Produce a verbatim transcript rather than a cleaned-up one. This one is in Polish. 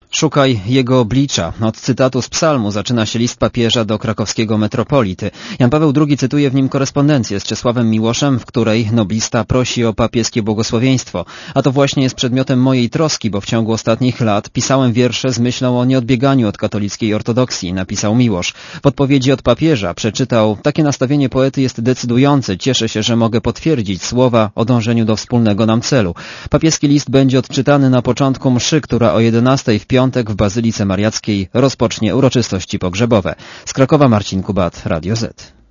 Szukaj jego oblicza. Od cytatu z psalmu zaczyna się list papieża do krakowskiego metropolity. Jan Paweł drugi cytuje w nim korespondencję z Czesławem Miłoszem, w której noblista prosi o papieskie błogosławieństwo. A to właśnie jest przedmiotem mojej troski, bo w ciągu ostatnich lat pisałem wiersze z myślą o nieodbieganiu od katolickiej ortodoksji, napisał Miłosz. W odpowiedzi od papieża przeczytał: takie nastawienie poety jest decydujące. Cieszę się, że mogę potwierdzić słowa o dążeniu do wspólnego nam celu. Papieski list będzie odczytany na początku mszy, która o jedenastej w piątek w Bazylice Mariackiej rozpocznie uroczystości pogrzebowe. Z Krakowa Marcin Kubat, Radio Z.